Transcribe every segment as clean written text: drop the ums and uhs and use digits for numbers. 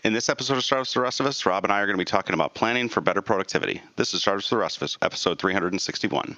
In this episode of Startups for the Rest of Us, Rob and I are going to be talking about planning for better productivity. This is Startups for the Rest of Us, episode 361.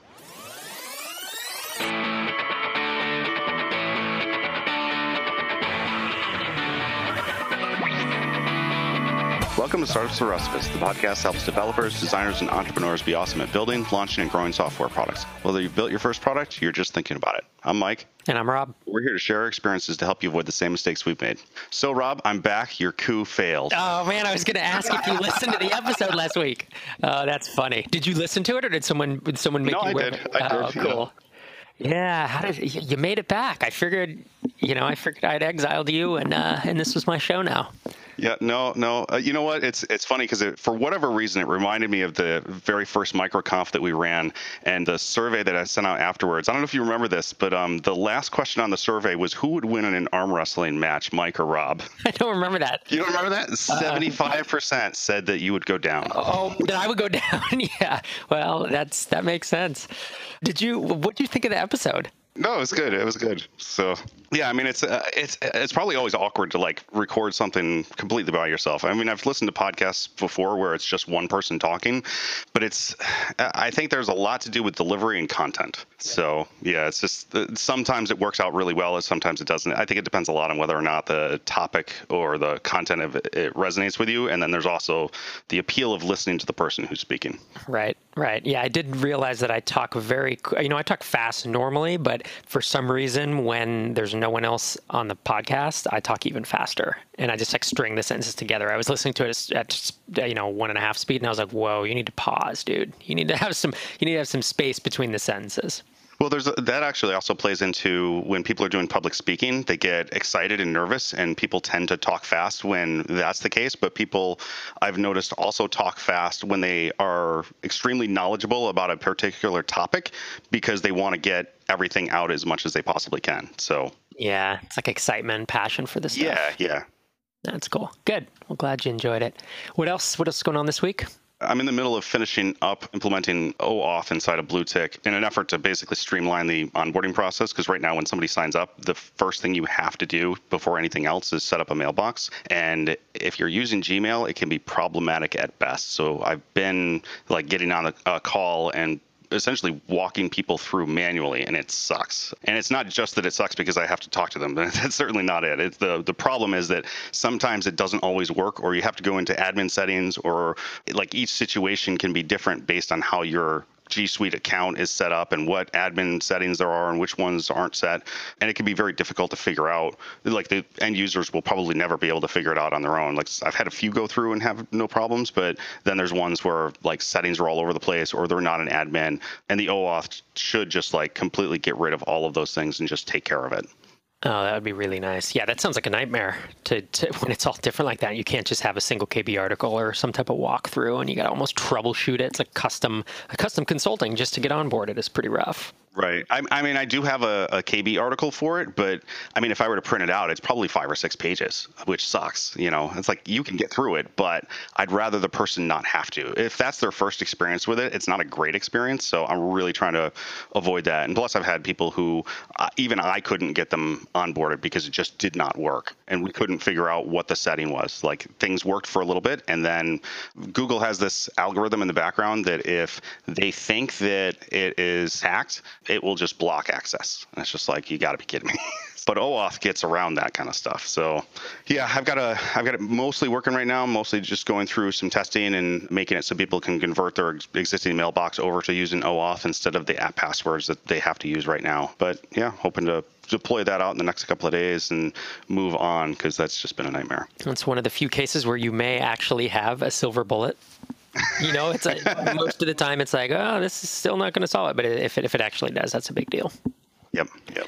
Welcome to Startups for the Rest of Us. The podcast helps developers, designers, and entrepreneurs be awesome at building, launching, and growing software products. Whether you've built your first product, you're just thinking about it. I'm Mike. And I'm Rob. We're here to share our experiences to help you avoid the same mistakes we've made. So, Rob, I'm back. Your coup failed. Oh, man, I was going to ask if you listened to the episode last week. That's funny. Did you listen to it, or did someone make you aware of it? I did. Cool. Yeah, how did you made it back? I figured I'd exiled you, and this was my show now. Yeah, no. You know what? It's funny because for whatever reason, it reminded me of the very first MicroConf that we ran and the survey that I sent out afterwards. I don't know if you remember this, but the last question on the survey was who would win in an arm wrestling match, Mike or Rob? I don't remember that. You don't remember that? 75% said that you would go down. Oh, that I would go down. Yeah. Well, that makes sense. What did you think of the episode? No, it was good. It was good. So, yeah, I mean, it's probably always awkward to like record something completely by yourself. I mean, I've listened to podcasts before where it's just one person talking, but I think there's a lot to do with delivery and content. So, yeah, it's just sometimes it works out really well, and sometimes it doesn't. I think it depends a lot on whether or not the topic or the content of it resonates with you. And then there's also the appeal of listening to the person who's speaking. Right. Yeah, I did realize that I talk I talk fast normally, but for some reason, when there's no one else on the podcast, I talk even faster, and I just like string the sentences together. I was listening to it at 1.5 speed, and I was like, "Whoa, you need to pause, dude. You need to have some space between the sentences." Well, that actually also plays into when people are doing public speaking, they get excited and nervous, and people tend to talk fast when that's the case. But people, I've noticed, also talk fast when they are extremely knowledgeable about a particular topic because they want to get everything out as much as they possibly can. So yeah, it's like excitement, passion for this stuff. Yeah. That's cool. Good. Well, glad you enjoyed it. What else is going on this week? I'm in the middle of finishing up implementing OAuth inside of Bluetick in an effort to basically streamline the onboarding process, because right now when somebody signs up, the first thing you have to do before anything else is set up a mailbox. And if you're using Gmail, it can be problematic at best. So I've been like getting on a call and essentially walking people through manually, and it sucks. And it's not just that it sucks because I have to talk to them. That's certainly not it. The problem is that sometimes it doesn't always work, or you have to go into admin settings, or like each situation can be different based on how your G Suite account is set up and what admin settings there are and which ones aren't set. And it can be very difficult to figure out. Like the end users will probably never be able to figure it out on their own. Like I've had a few go through and have no problems, but then there's ones where like settings are all over the place or they're not an admin, and the OAuth should just like completely get rid of all of those things and just take care of it. Oh, that would be really nice. Yeah, that sounds like a nightmare to when it's all different like that. You can't just have a single KB article or some type of walkthrough, and you got to almost troubleshoot it. It's like custom consulting just to get onboarded is pretty rough. Right. I mean, I do have a KB article for it, but I mean, if I were to print it out, it's probably 5 or 6 pages, which sucks. It's like you can get through it, but I'd rather the person not have to. If that's their first experience with it, it's not a great experience. So I'm really trying to avoid that. And plus, I've had people who even I couldn't get them onboarded because it just did not work. And we couldn't figure out what the setting was. Like things worked for a little bit, and then Google has this algorithm in the background that if they think that it is hacked, it will just block access. And it's just like, you got to be kidding me. But OAuth gets around that kind of stuff. So yeah, I've got it mostly working right now, mostly just going through some testing and making it so people can convert their existing mailbox over to using OAuth instead of the app passwords that they have to use right now. But yeah, hoping to deploy that out in the next couple of days and move on, because that's just been a nightmare. It's one of the few cases where you may actually have a silver bullet. It's like most of the time it's like, oh, this is still not going to solve it. But if it actually does, that's a big deal. Yep.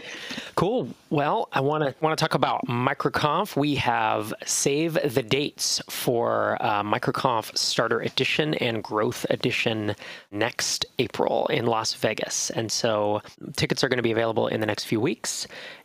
Cool. Well, I want to talk about MicroConf. We have save the dates for MicroConf Starter Edition and Growth Edition next April in Las Vegas. And so tickets are going to be available in the next few weeks.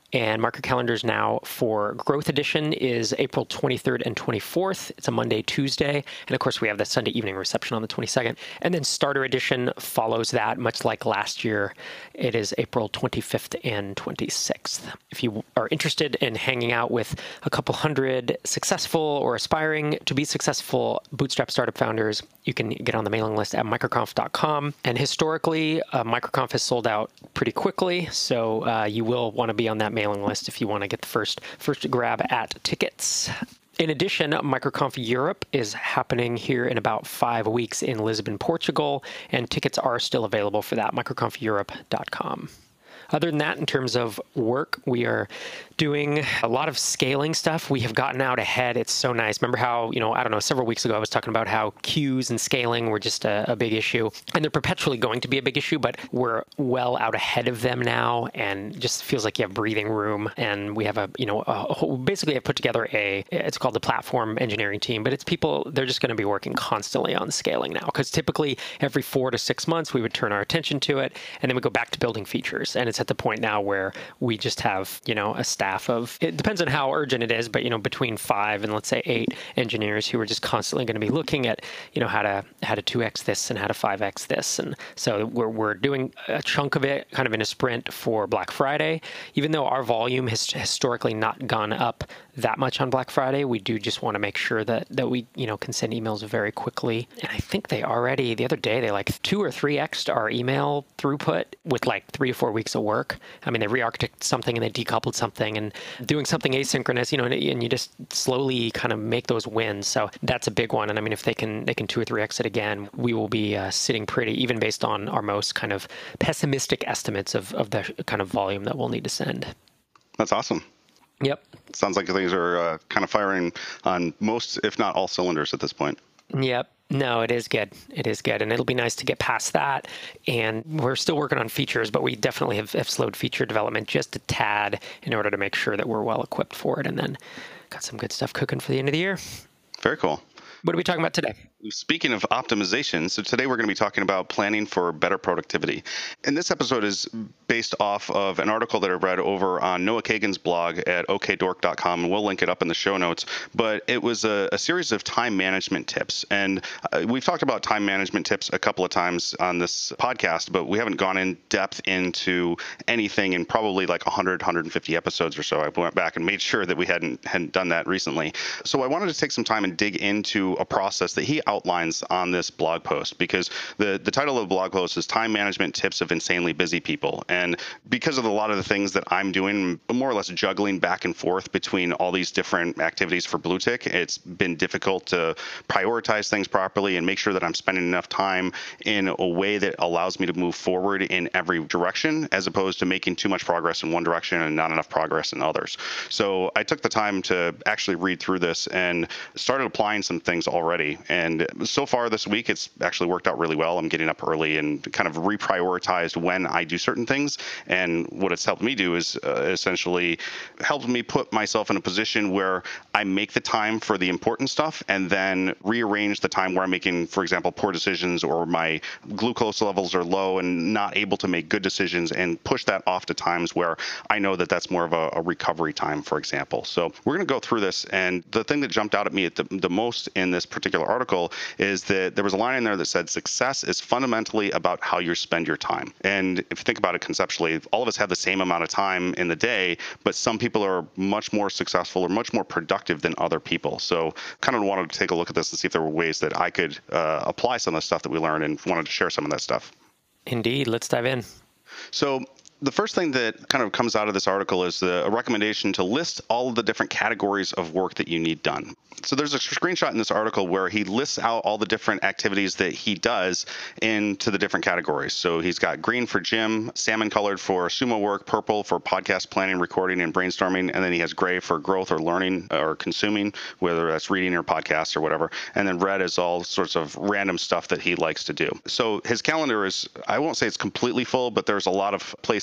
And mark your calendars now for Growth Edition is April 23rd and 24th. It's a Monday, Tuesday. And of course, we have the Sunday evening reception on the 22nd. And then Starter Edition follows that, much like last year. It is April 25th and 26th. If you are interested in hanging out with a couple hundred successful or aspiring to be successful bootstrap startup founders, you can get on the mailing list at microconf.com. And historically, microconf has sold out pretty quickly, so you will want to be on that mailing list if you want to get the first grab at tickets. In addition, MicroConf Europe is happening here in about 5 weeks in Lisbon, Portugal, and tickets are still available for that, microconfeurope.com. Other than that, in terms of work, we are doing a lot of scaling stuff. We have gotten out ahead. It's so nice. Remember how, several weeks ago I was talking about how queues and scaling were just a big issue. And they're perpetually going to be a big issue, but we're well out ahead of them now, and just feels like you have breathing room. And we have basically I've put together it's called the platform engineering team, but it's people, they're just going to be working constantly on scaling now. Because typically every 4 to 6 months, we would turn our attention to it, and then we go back to building features. And it's at the point now where we just have, a staff of, it depends on how urgent it is, but, between 5 and let's say 8 engineers who are just constantly going to be looking at, how to 2x this and how to 5x this. And so we're doing a chunk of it kind of in a sprint for Black Friday. Even though our volume has historically not gone up that much on Black Friday, we do just want to make sure that we, can send emails very quickly. And I think they already, the other day, they 2 or 3x'd our email throughput with 3 or 4 weeks of work. I mean, they re-architected something and they decoupled something and doing something asynchronous, and you just slowly kind of make those wins. So that's a big one. And I mean, if they can 2 or 3x it again, we will be sitting pretty, even based on our most kind of pessimistic estimates of the kind of volume that we'll need to send. That's awesome. Yep. Sounds like things are kind of firing on most, if not all cylinders at this point. Yep. No, it is good. It is good. And it'll be nice to get past that. And we're still working on features, but we definitely have slowed feature development just a tad in order to make sure that we're well equipped for it. And then got some good stuff cooking for the end of the year. Very cool. What are we talking about today? Speaking of optimization, so today we're going to be talking about planning for better productivity. And this episode is based off of an article that I read over on Noah Kagan's blog at okdork.com, and we'll link it up in the show notes. But it was a series of time management tips. And we've talked about time management tips a couple of times on this podcast, but we haven't gone in depth into anything in probably 100, 150 episodes or so. I went back and made sure that we hadn't done that recently. So I wanted to take some time and dig into a process that he outlines on this blog post, because the title of the blog post is Time Management Tips of Insanely Busy People. And because of a lot of the things that I'm doing, more or less juggling back and forth between all these different activities for Bluetick, it's been difficult to prioritize things properly and make sure that I'm spending enough time in a way that allows me to move forward in every direction, as opposed to making too much progress in one direction and not enough progress in others. So I took the time to actually read through this and started applying some things already. And so far this week, it's actually worked out really well. I'm getting up early and kind of reprioritized when I do certain things. And what it's helped me do is essentially helped me put myself in a position where I make the time for the important stuff and then rearrange the time where I'm making, for example, poor decisions, or my glucose levels are low and not able to make good decisions, and push that off to times where I know that that's more of a recovery time, for example. So we're going to go through this. And the thing that jumped out at me at the most in this particular article is that there was a line in there that said, success is fundamentally about how you spend your time. And if you think about it conceptually, all of us have the same amount of time in the day, but some people are much more successful or much more productive than other people. So kind of wanted to take a look at this and see if there were ways that I could apply some of the stuff that we learned, and wanted to share some of that stuff. Indeed. Let's dive in. So the first thing that kind of comes out of this article is a recommendation to list all of the different categories of work that you need done. So there's a screenshot in this article where he lists out all the different activities that he does into the different categories. So he's got green for gym, salmon colored for sumo work, purple for podcast planning, recording, and brainstorming, and then he has gray for growth or learning or consuming, whether that's reading or podcasts or whatever, and then red is all sorts of random stuff that he likes to do. So his calendar is, I won't say it's completely full, but there's a lot of places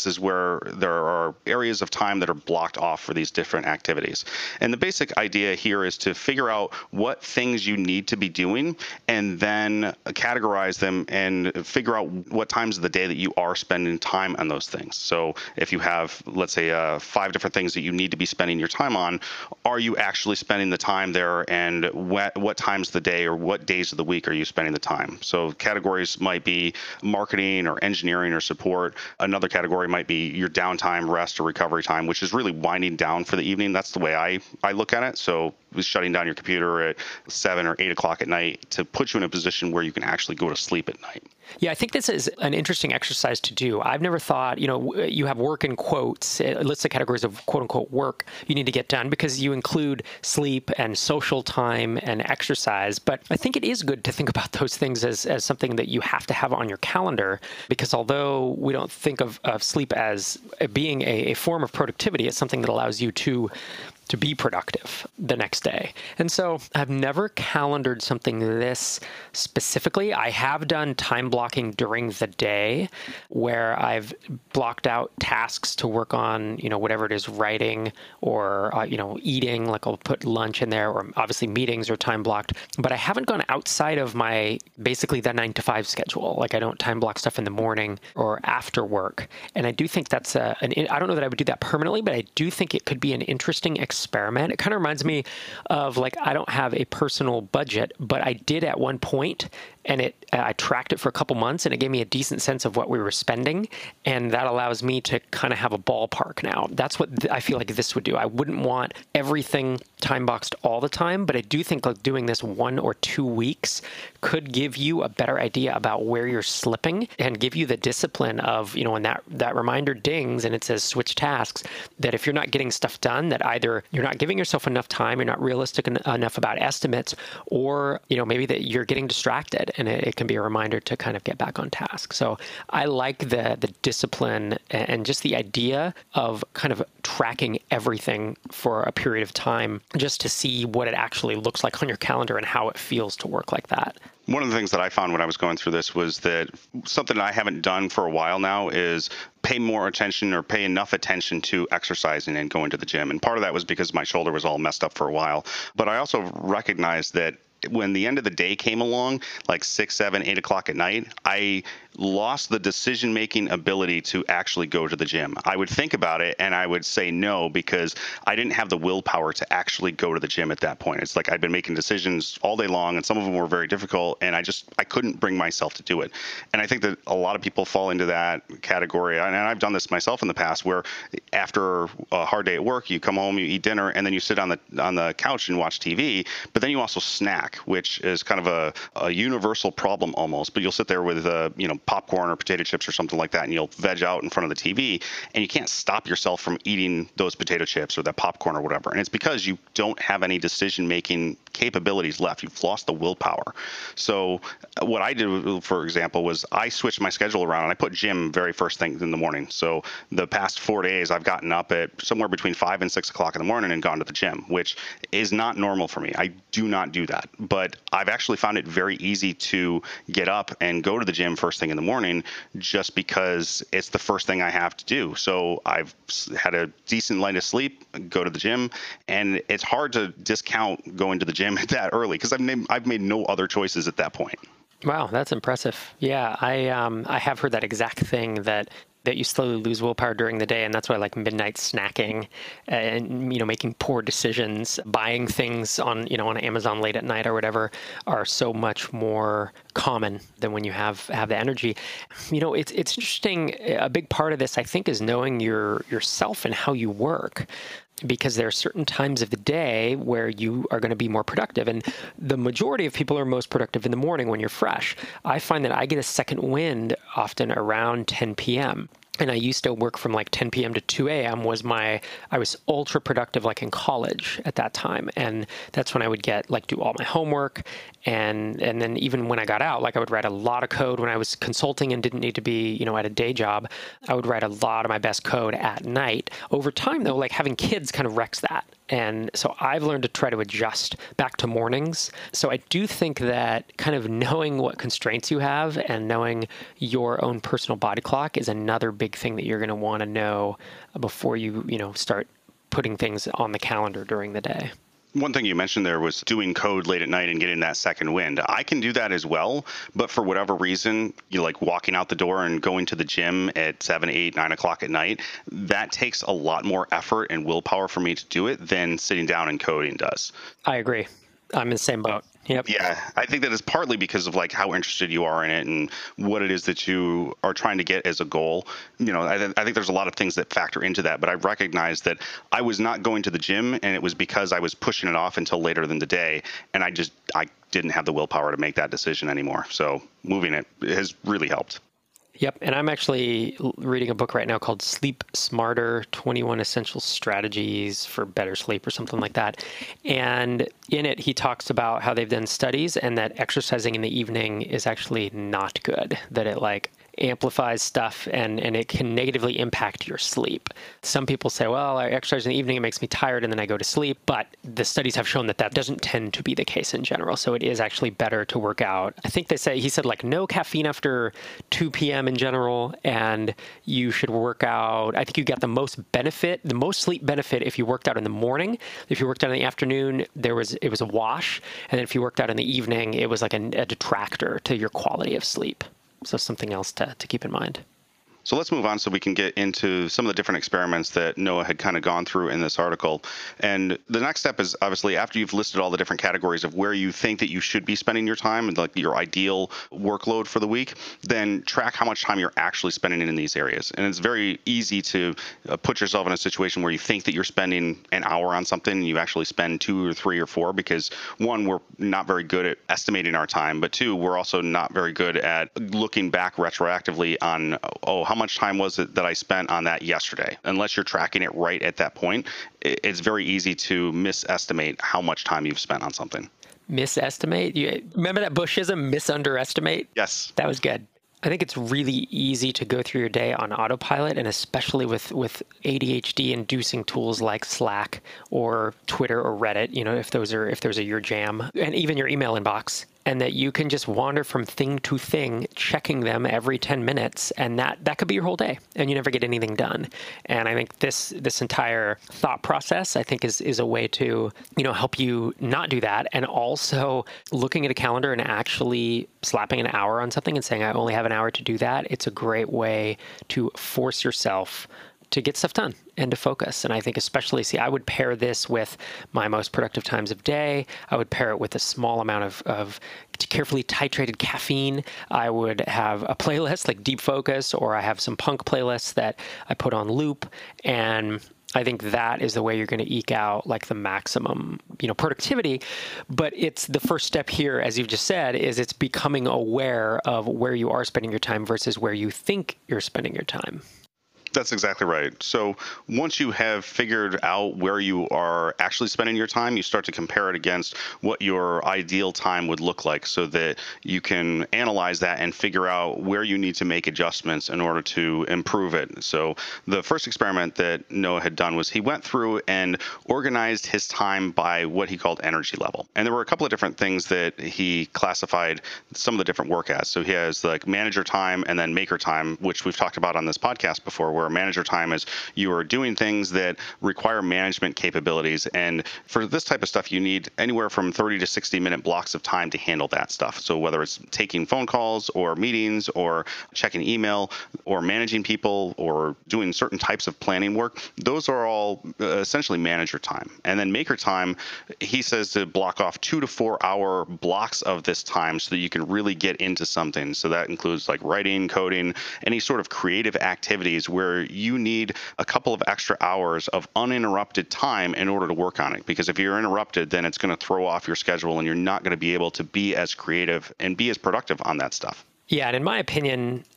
this is where there are areas of time that are blocked off for these different activities. And the basic idea here is to figure out what things you need to be doing and then categorize them and figure out what times of the day that you are spending time on those things. So if you have, let's say, 5 different things that you need to be spending your time on, are you actually spending the time there, and what times of the day or what days of the week are you spending the time? So categories might be marketing or engineering or support. Another category might be your downtime, rest, or recovery time, which is really winding down for the evening. That's the way I look at it. So shutting down your computer at 7 or 8 o'clock at night to put you in a position where you can actually go to sleep at night. Yeah, I think this is an interesting exercise to do. I've never thought, you have work in quotes, it lists the categories of quote unquote work you need to get done because you include sleep and social time and exercise. But I think it is good to think about those things as something that you have to have on your calendar, because although we don't think of sleep as being a form of productivity, it's something that allows you to be productive the next day. And so I've never calendared something this specifically. I have done time blocking during the day where I've blocked out tasks to work on, whatever it is, writing or, eating, like I'll put lunch in there, or obviously meetings are time blocked, but I haven't gone outside of basically the 9 to 5 schedule. Like I don't time block stuff in the morning or after work. And I do think that's I don't know that I would do that permanently, but I do think it could be an interesting experiment. It kind of reminds me of I don't have a personal budget, but I did at one point, and I tracked it for a couple months, and it gave me a decent sense of what we were spending, and that allows me to kind of have a ballpark now. That's what I feel like this would do. I wouldn't want everything time boxed all the time, but I do think doing this 1 or 2 weeks could give you a better idea about where you're slipping and give you the discipline of, when that reminder dings and it says switch tasks, that if you're not getting stuff done, that either you're not giving yourself enough time, you're not realistic enough about estimates, or, maybe that you're getting distracted, and it can be a reminder to kind of get back on task. So I like the discipline and just the idea of kind of tracking everything for a period of time just to see what it actually looks like on your calendar and how it feels to work like that. One of the things that I found when I was going through this was that something I haven't done for a while now is pay more attention or pay enough attention to exercising and going to the gym. And part of that was because my shoulder was all messed up for a while. But I also recognized that when the end of the day came along, like 6, 7, 8 o'clock at night, I lost the decision-making ability to actually go to the gym. I would think about it and I would say no because I didn't have the willpower to actually go to the gym at that point. It's like I'd been making decisions all day long and some of them were very difficult and I couldn't bring myself to do it. And I think that a lot of people fall into that category. And I've done this myself in the past where after a hard day at work, you come home, you eat dinner, and then you sit on the couch and watch TV, but then you also snack, which is kind of a universal problem almost. But you'll sit there with popcorn or potato chips or something like that, and you'll veg out in front of the TV, and you can't stop yourself from eating those potato chips or that popcorn or whatever. And it's because you don't have any decision-making capabilities left. You've lost the willpower. So what I did, for example, was I switched my schedule around and I put gym very first thing in the morning. So the past 4 days, I've gotten up at somewhere between 5 and 6 o'clock in the morning and gone to the gym, which is not normal for me. I do not do that. But I've actually found it very easy to get up and go to the gym first thing in the morning just because it's the first thing I have to do. So I've had a decent night of sleep, go to the gym, and it's hard to discount going to the gym that early because I've made no other choices at that point. Wow, that's impressive. Yeah, I have heard that exact thing that you slowly lose willpower during the day, and that's why like midnight snacking and making poor decisions, buying things on Amazon late at night or whatever are so much more common than when you have the energy. It's interesting. A big part of this, I think, is knowing yourself and how you work, because there are certain times of the day where you are going to be more productive. And the majority of people are most productive in the morning when you're fresh. I find that I get a second wind often around 10 p.m. And I used to work from like 10 p.m. to 2 a.m. I was ultra productive like in college at that time. And that's when I would do all my homework. And then even when I got out, I would write a lot of code when I was consulting and didn't need to be, at a day job. I would write a lot of my best code at night. Over time though, having kids kind of wrecks that. And so I've learned to try to adjust back to mornings. So I do think that kind of knowing what constraints you have and knowing your own personal body clock is another big thing that you're going to want to know before you start putting things on the calendar during the day. One thing you mentioned there was doing code late at night and getting that second wind. I can do that as well, but for whatever reason, like walking out the door and going to the gym at 7, 8, 9 o'clock at night, that takes a lot more effort and willpower for me to do it than sitting down and coding does. I agree. I'm in the same boat. Yep. Yeah, I think that is partly because of like how interested you are in it and what it is that you are trying to get as a goal. I think there's a lot of things that factor into that, but I recognize that I was not going to the gym, and it was because I was pushing it off until later in the day, and I didn't have the willpower to make that decision anymore. So moving it has really helped. Yep. And I'm actually reading a book right now called Sleep Smarter, 21 Essential Strategies for Better Sleep or something like that. And in it, he talks about how they've done studies and that exercising in the evening is actually not good, that it amplifies stuff and it can negatively impact your sleep. Some people say, well, I exercise in the evening, it makes me tired and then I go to sleep. But the studies have shown that doesn't tend to be the case in general. So it is actually better to work out. I think he said no caffeine after 2 p.m. in general, and you should work out. I think you got the most sleep benefit if you worked out in the morning. If you worked out in the afternoon, it was a wash. And then if you worked out in the evening, it was like a detractor to your quality of sleep. So something else to keep in mind. So let's move on so we can get into some of the different experiments that Noah had kind of gone through in this article. And the next step is obviously after you've listed all the different categories of where you think that you should be spending your time and like your ideal workload for the week, then track how much time you're actually spending in these areas. And it's very easy to put yourself in a situation where you think that you're spending an hour on something and you actually spend 2 or 3 or 4 because one, we're not very good at estimating our time, but two, we're also not very good at looking back retroactively on, how much time was it that I spent on that yesterday? Unless you're tracking it right at that point, it's very easy to misestimate how much time you've spent on something. Misestimate? You remember that Bushism, misunderestimate? Yes. That was good. I think it's really easy to go through your day on autopilot, and especially with ADHD-inducing tools like Slack or Twitter or Reddit, if those are your jam, and even your email inbox, and that you can just wander from thing to thing, checking them every 10 minutes, and that could be your whole day, and you never get anything done. And I think this entire thought process, I think, is a way to, help you not do that, and also looking at a calendar and actually slapping an hour on something and saying, I only have an hour to do that. It's a great way to force yourself to get stuff done and to focus. And I think especially, I would pair this with my most productive times of day. I would pair it with a small amount of carefully titrated caffeine. I would have a playlist like Deep Focus, or I have some punk playlists that I put on loop. And I think that is the way you're going to eke out like the maximum, productivity. But it's the first step here, as you've just said, is it's becoming aware of where you are spending your time versus where you think you're spending your time. That's exactly right. So once you have figured out where you are actually spending your time, you start to compare it against what your ideal time would look like so that you can analyze that and figure out where you need to make adjustments in order to improve it. So the first experiment that Noah had done was he went through and organized his time by what he called energy level. And there were a couple of different things that he classified some of the different work as. So he has like manager time and then maker time, which we've talked about on this podcast before, where manager time is you are doing things that require management capabilities. And for this type of stuff, you need anywhere from 30 to 60 minute blocks of time to handle that stuff. So whether it's taking phone calls or meetings or checking email or managing people or doing certain types of planning work, those are all essentially manager time. And then maker time, he says to block off 2 to 4 hour blocks of this time so that you can really get into something. So that includes like writing, coding, any sort of creative activities where you need a couple of extra hours of uninterrupted time in order to work on it. Because if you're interrupted, then it's going to throw off your schedule and you're not going to be able to be as creative and be as productive on that stuff. Yeah, and in my opinion,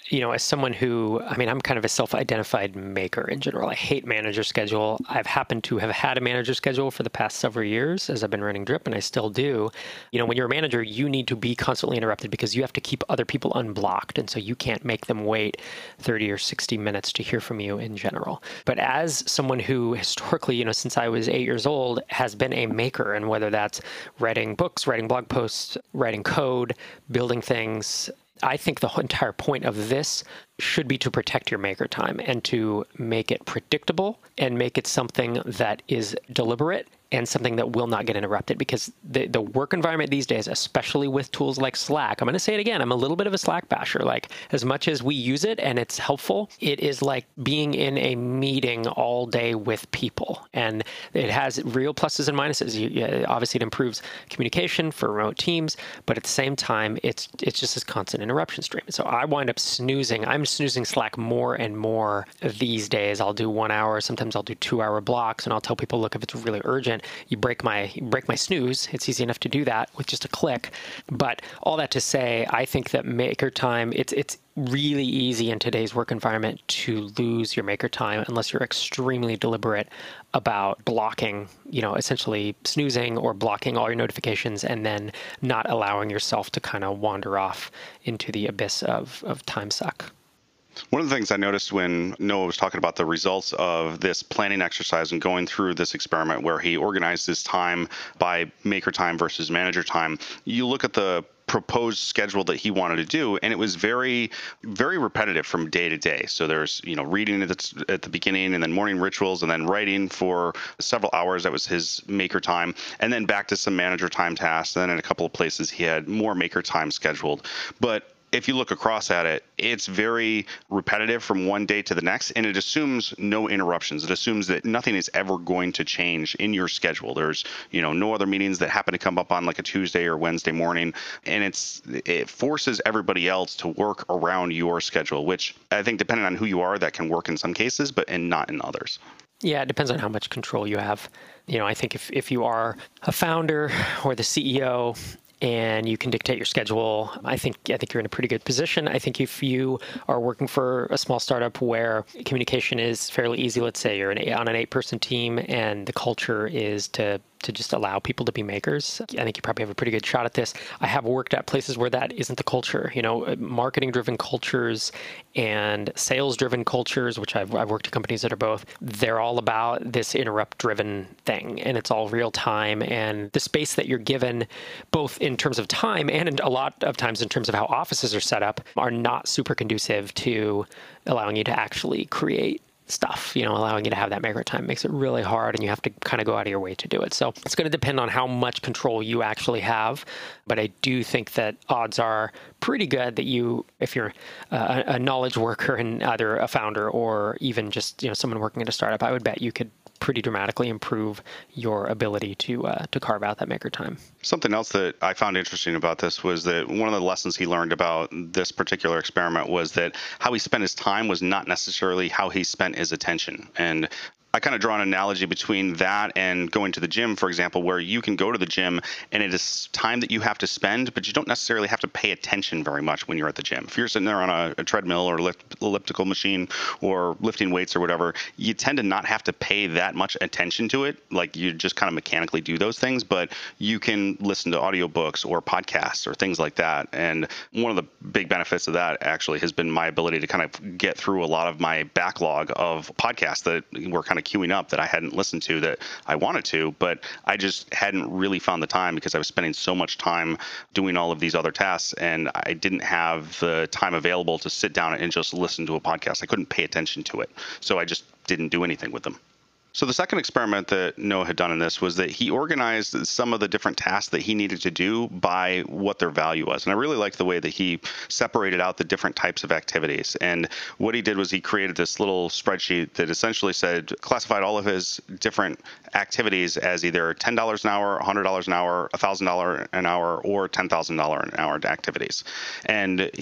as someone who, I'm kind of a self-identified maker in general. I hate manager schedule. I've happened to have had a manager schedule for the past several years as I've been running Drip, and I still do. When you're a manager, you need to be constantly interrupted because you have to keep other people unblocked. And so you can't make them wait 30 or 60 minutes to hear from you in general. But as someone who historically, since I was 8 years old, has been a maker, and whether that's writing books, writing blog posts, writing code, building things, I think the entire point of this should be to protect your maker time and to make it predictable and make it something that is deliberate and something that will not get interrupted, because the work environment these days, especially with tools like Slack, I'm going to say it again, I'm a little bit of a Slack basher. Like, as much as we use it and it's helpful, it is like being in a meeting all day with people. And it has real pluses and minuses. Obviously, it improves communication for remote teams, but at the same time, it's just this constant interruption stream. So I wind up snoozing. I'm snoozing Slack more and more these days. I'll do 1 hour, sometimes I'll do 2-hour blocks, and I'll tell people, look, if it's really urgent, you break my snooze. It's easy enough to do that with just a click. But all that to say, I think that maker time, it's really easy in today's work environment to lose your maker time unless you're extremely deliberate about blocking, essentially snoozing or blocking all your notifications and then not allowing yourself to kind of wander off into the abyss of time suck. One of the things I noticed when Noah was talking about the results of this planning exercise and going through this experiment where he organized his time by maker time versus manager time, you look at the proposed schedule that he wanted to do, and it was very, very repetitive from day to day. So there's, reading at the beginning, and then morning rituals, and then writing for several hours. That was his maker time, and then back to some manager time tasks. And then in a couple of places, he had more maker time scheduled. But if you look across at it, it's very repetitive from one day to the next, and it assumes no interruptions. It assumes that nothing is ever going to change in your schedule. There's, no other meetings that happen to come up on like a Tuesday or Wednesday morning, and it forces everybody else to work around your schedule, which I think, depending on who you are, that can work in some cases, and not in others. Yeah, it depends on how much control you have. I think if you are a founder or the CEO, and you can dictate your schedule, I think you're in a pretty good position. I think if you are working for a small startup where communication is fairly easy, let's say you're on an 8-person team and the culture is to just allow people to be makers, I think you probably have a pretty good shot at this. I have worked at places where that isn't the culture. Marketing-driven cultures and sales-driven cultures, which I've worked at companies that are both, they're all about this interrupt-driven thing, and it's all real time. And the space that you're given, both in terms of time and a lot of times in terms of how offices are set up, are not super conducive to allowing you to actually create stuff. Allowing you to have that maker time makes it really hard, and you have to kind of go out of your way to do it. So it's going to depend on how much control you actually have. But I do think that odds are pretty good that if you're a knowledge worker and either a founder or even just someone working at a startup, I would bet you could pretty dramatically improve your ability to carve out that maker time. Something else that I found interesting about this was that one of the lessons he learned about this particular experiment was that how he spent his time was not necessarily how he spent his attention. And I kind of draw an analogy between that and going to the gym, for example, where you can go to the gym and it is time that you have to spend, but you don't necessarily have to pay attention very much when you're at the gym. If you're sitting there on a treadmill or elliptical machine or lifting weights or whatever, you tend to not have to pay that much attention to it. Like, you just kind of mechanically do those things, but you can listen to audiobooks or podcasts or things like that. And one of the big benefits of that actually has been my ability to kind of get through a lot of my backlog of podcasts that were kind of queuing up that I hadn't listened to that I wanted to, but I just hadn't really found the time because I was spending so much time doing all of these other tasks, and I didn't have the time available to sit down and just listen to a podcast. I couldn't pay attention to it, so I just didn't do anything with them. So the second experiment that Noah had done in this was that he organized some of the different tasks that he needed to do by what their value was. And I really liked the way that he separated out the different types of activities. And what he did was he created this little spreadsheet that essentially classified all of his different activities as either $10 an hour, $100 an hour, $1,000 an hour, or $10,000 an hour activities. And he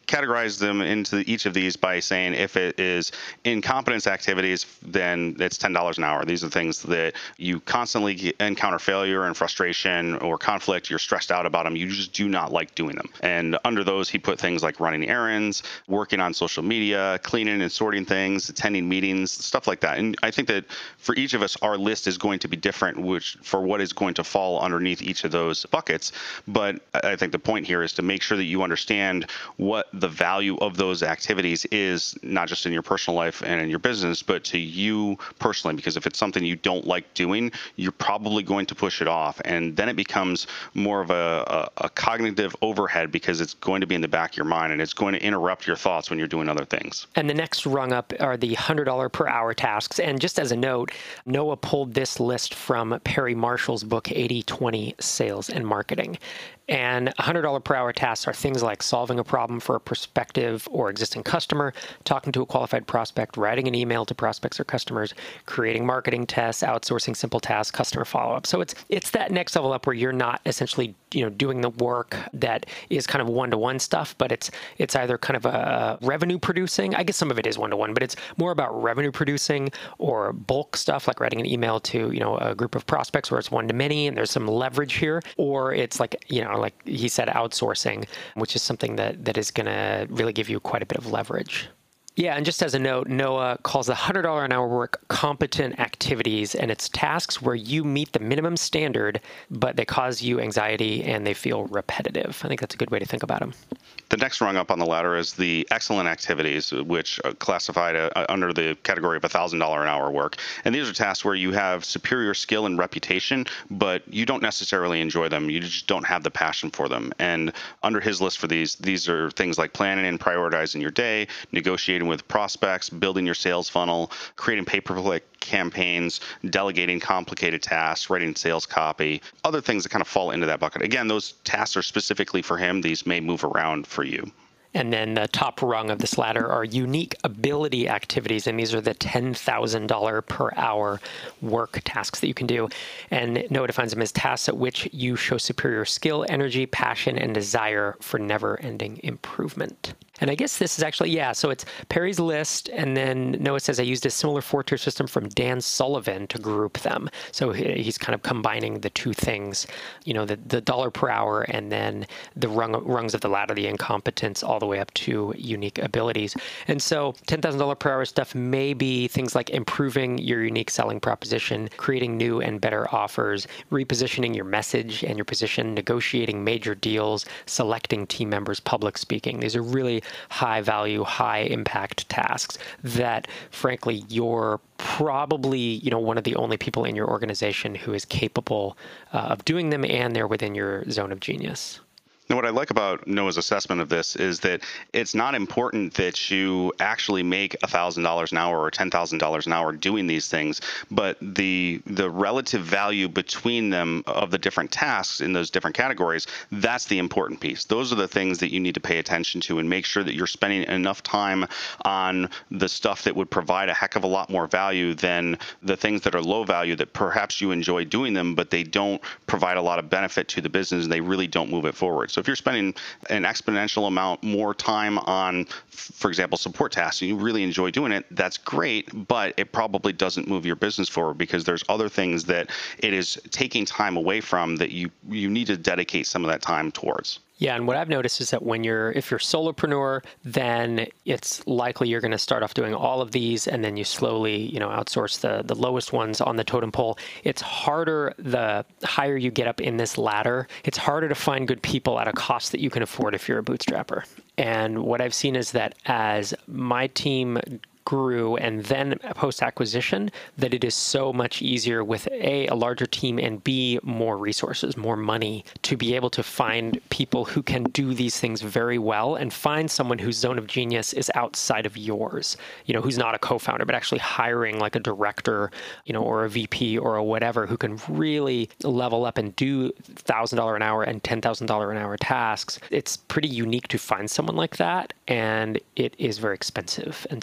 categorize them into each of these by saying if it is incompetence activities, then it's $10 an hour. These are things that you constantly encounter failure and frustration or conflict. You're stressed out about them. You just do not like doing them. And under those, he put things like running errands, working on social media, cleaning and sorting things, attending meetings, stuff like that. And I think that for each of us, our list is going to be different, which for what is going to fall underneath each of those buckets. But I think the point here is to make sure that you understand what the value of those activities is, not just in your personal life and in your business, but to you personally, because if it's something you don't like doing, you're probably going to push it off. And then it becomes more of a cognitive overhead because it's going to be in the back of your mind and it's going to interrupt your thoughts when you're doing other things. And the next rung up are the $100 per hour tasks. And just as a note, Noah pulled this list from Perry Marshall's book, 80/20 Sales and Marketing. And $100 per hour tasks are things like solving a problem for a prospective or existing customer, talking to a qualified prospect, writing an email to prospects or customers, creating marketing tests, outsourcing simple tasks, customer follow-up. So it's that next level up where you're not essentially doing the work that is kind of one-to-one stuff, but it's either kind of a revenue producing. I guess some of it is one-to-one, but it's more about revenue producing or bulk stuff like writing an email to a group of prospects where it's one-to-many and there's some leverage here, or it's like like he said, outsourcing, which is something that is going to really give you quite a bit of leverage. Yeah, and just as a note, Noah calls the $100 an hour work competent activities, and it's tasks where you meet the minimum standard, but they cause you anxiety and they feel repetitive. I think that's a good way to think about them. The next rung up on the ladder is the excellent activities, which are classified under the category of $1,000 an hour work. And these are tasks where you have superior skill and reputation, but you don't necessarily enjoy them. You just don't have the passion for them. And under his list for these are things like planning and prioritizing your day, negotiating with prospects, building your sales funnel, creating pay-per-click campaigns, delegating complicated tasks, writing sales copy, other things that kind of fall into that bucket. Again, those tasks are specifically for him. These may move around for you. And then the top rung of this ladder are unique ability activities, and these are the $10,000 per hour work tasks that you can do. And Noah defines them as tasks at which you show superior skill, energy, passion, and desire for never-ending improvement. And I guess this is actually, so it's Perry's list, and then Noah says I used a similar four-tier system from Dan Sullivan to group them. So he's kind of combining the two things, the dollar per hour and then the rungs of the ladder, the incompetence, all the way up to unique abilities. And so $10,000 per hour stuff may be things like improving your unique selling proposition, creating new and better offers, repositioning your message and your position, negotiating major deals, selecting team members, public speaking. These are really high value, high impact tasks that, frankly, you're probably, one of the only people in your organization who is capable of doing them, and they're within your zone of genius. Now, what I like about Noah's assessment of this is that it's not important that you actually make $1,000 an hour or $10,000 an hour doing these things, but the relative value between them of the different tasks in those different categories, that's the important piece. Those are the things that you need to pay attention to and make sure that you're spending enough time on the stuff that would provide a heck of a lot more value than the things that are low value that perhaps you enjoy doing them, but they don't provide a lot of benefit to the business and they really don't move it forward. So if you're spending an exponential amount more time on, for example, support tasks, and you really enjoy doing it, that's great, but it probably doesn't move your business forward because there's other things that it is taking time away from that you need to dedicate some of that time towards. Yeah, and what I've noticed is that if you're solopreneur, then it's likely you're going to start off doing all of these, and then you slowly, outsource the lowest ones on the totem pole. It's harder the higher you get up in this ladder. It's harder to find good people at a cost that you can afford if you're a bootstrapper. And what I've seen is that as my team grew and then post-acquisition, that it is so much easier with a larger team and B, more resources, more money to be able to find people who can do these things very well and find someone whose zone of genius is outside of yours, who's not a co-founder, but actually hiring like a director, or a VP or a whatever who can really level up and do $1,000 an hour and $10,000 an hour tasks. It's pretty unique to find someone like that, and it is very expensive. And so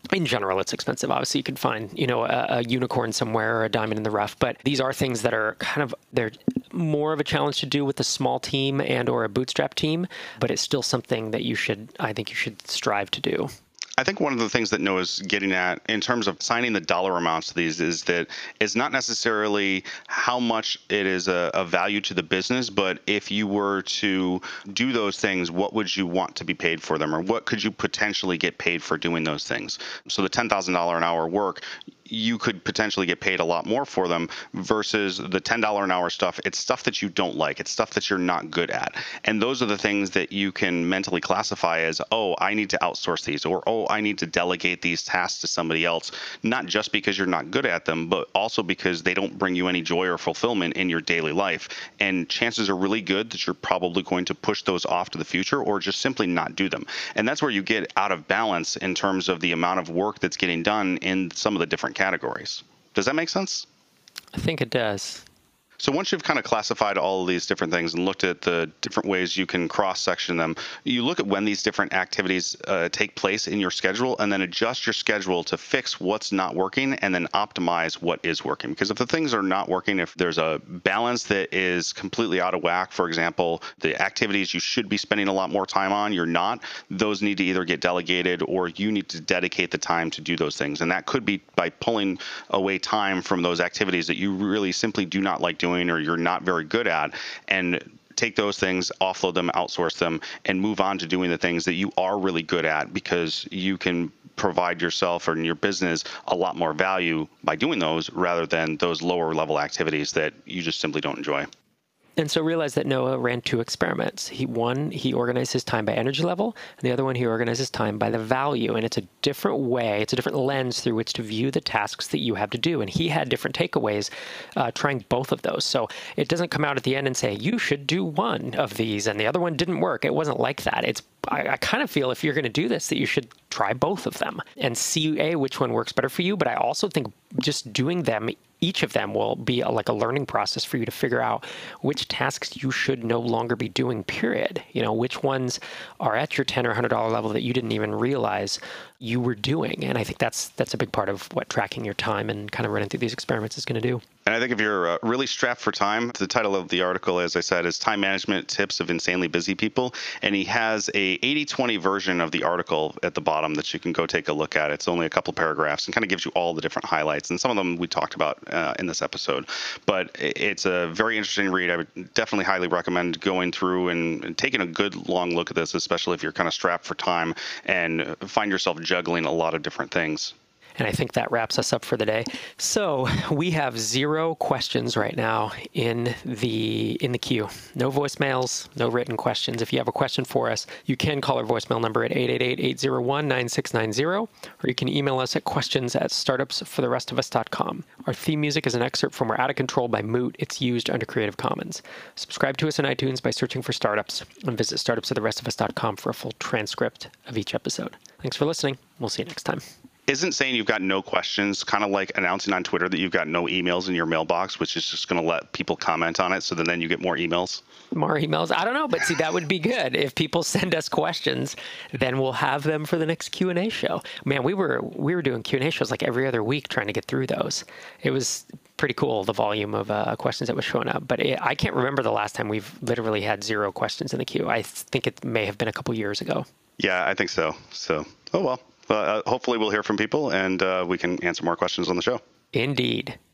In general, it's expensive. Obviously, you can find, a unicorn somewhere or a diamond in the rough, but these are things that are they're more of a challenge to do with a small team and or a bootstrap team, but it's still something that I think you should strive to do. I think one of the things that Noah's getting at in terms of assigning the dollar amounts to these is that it's not necessarily how much it is a value to the business, but if you were to do those things, what would you want to be paid for them, or what could you potentially get paid for doing those things? So the $10,000 an hour work, you could potentially get paid a lot more for them versus the $10 an hour stuff. It's stuff that you don't like. It's stuff that you're not good at. And those are the things that you can mentally classify as, oh, I need to outsource these, or, oh, I need to delegate these tasks to somebody else, not just because you're not good at them, but also because they don't bring you any joy or fulfillment in your daily life. And chances are really good that you're probably going to push those off to the future or just simply not do them. And that's where you get out of balance in terms of the amount of work that's getting done in some of the different categories. Does that make sense? I think it does. So once you've kind of classified all of these different things and looked at the different ways you can cross-section them, you look at when these different activities take place in your schedule and then adjust your schedule to fix what's not working and then optimize what is working. Because if the things are not working, if there's a balance that is completely out of whack, for example, the activities you should be spending a lot more time on, you're not, those need to either get delegated or you need to dedicate the time to do those things. And that could be by pulling away time from those activities that you really simply do not like doing or you're not very good at, and take those things, offload them, outsource them, and move on to doing the things that you are really good at, because you can provide yourself or your business a lot more value by doing those rather than those lower level activities that you just simply don't enjoy. And so realize that Noah ran 2 experiments. He organized his time by energy level, and the other one, he organized his time by the value. And it's a different way, it's a different lens through which to view the tasks that you have to do. And he had different takeaways trying both of those. So it doesn't come out at the end and say, you should do one of these, and the other one didn't work. It wasn't like that. I kind of feel if you're going to do this, that you should try both of them and see which one works better for you. But I also think just doing them, each of them will be like a learning process for you to figure out which tasks you should no longer be doing, period. Which ones are at your $10 or $100 level that you didn't even realize you were doing. And I think that's a big part of what tracking your time and kind of running through these experiments is going to do. And I think if you're really strapped for time, the title of the article, as I said, is Time Management Tips of Insanely Busy People. And he has a 80-20 version of the article at the bottom that you can go take a look at. It's only a couple paragraphs and kind of gives you all the different highlights. And some of them we talked about in this episode. But it's a very interesting read. I would definitely highly recommend going through and taking a good long look at this, especially if you're kind of strapped for time and find yourself juggling a lot of different things. And I think that wraps us up for the day. So we have 0 questions right now in the queue. No voicemails, no written questions. If you have a question for us, you can call our voicemail number at 888-801-9690, or you can email us at questions@startupsfortherestofus.com. Our theme music is an excerpt from We're Out of Control by Moot. It's used under Creative Commons. Subscribe to us on iTunes by searching for Startups, and visit startupsfortherestofus.com for a full transcript of each episode. Thanks for listening. We'll see you next time. Isn't saying you've got no questions kind of like announcing on Twitter that you've got no emails in your mailbox, which is just going to let people comment on it so then you get more emails? More emails? I don't know, but see, that would be good. If people send us questions, then we'll have them for the next Q&A show. Man, we were doing Q&A shows like every other week trying to get through those. It was pretty cool, the volume of questions that was showing up. But I can't remember the last time we've literally had 0 questions in the queue. I think it may have been a couple years ago. Yeah, I think so. So, oh well. Hopefully we'll hear from people and we can answer more questions on the show. Indeed.